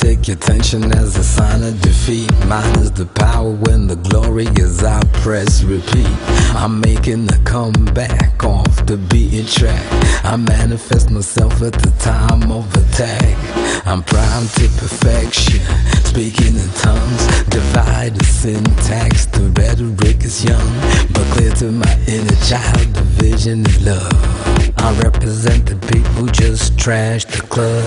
take your attention as a sign of defeat. Mine is the power when the glory is I press repeat. I'm making a comeback off the beaten track. I manifest myself at the time of attack. I'm primed to perfection, speaking in tongues. Divide the syntax, the rhetoric is young, but clear to my inner child, the vision is love. I represent the people who just trash the club.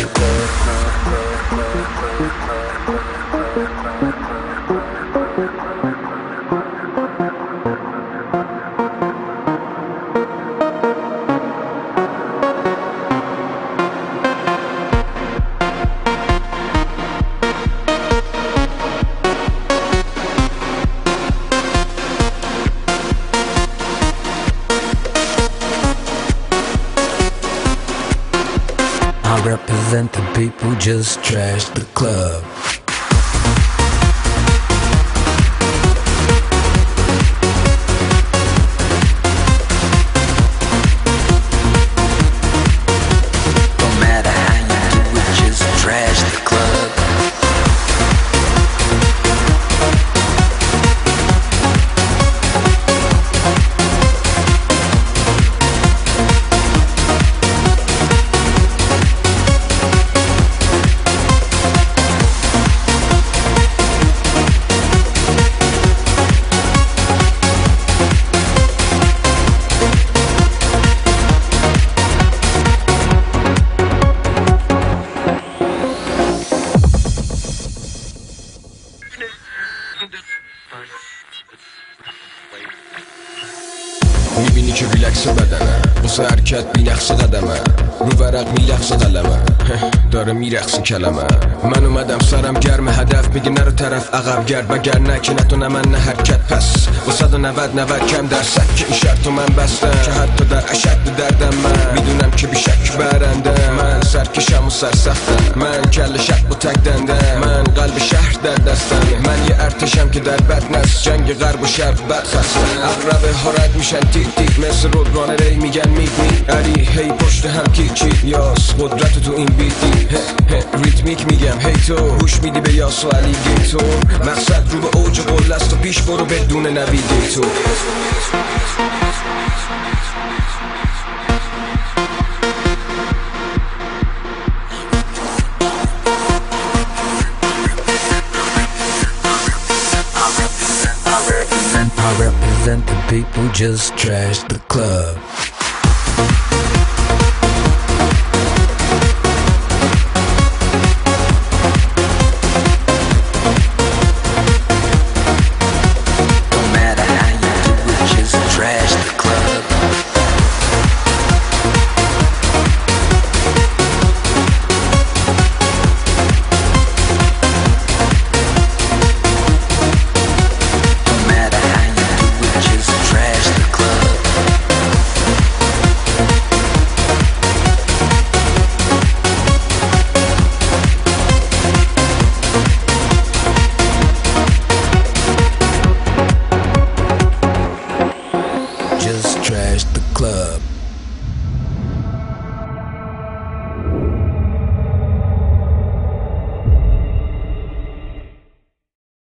I represent the people who just trash the club. No matter how you do it, just trash the club. میبینی که ریلکس بدنه واسه حرکت بینقص قدمه رو ورق میلغز قلمه داره میرقصی کلمه من اومدم سرم گرم هدف میگه نرو طرف عقب گرد وگر نه که نه تو نه من نه حرکت پس با 190 کم درصد که این شرطو من بستم که حتی در اشد دردم من میدونم که بیشک برنده من سرکشم و سرسختم من کل شق و تک دنده من قلب شهر در دستم من یه ارتشم که در بدنست جنگ غرب و شرق بد خستم اقربه ها رد میشن تیک تیک مثل رودرانه ری میگن میگنی علی هی پشت هم کیچی یاس قدرت تو این بیتی ریتمیک میگم هی تو گوش میدی به یاس و علی گیتو مقصد رو به اوج قله است و پیش برو بدون نویگیتور I represent the people who just trash the club.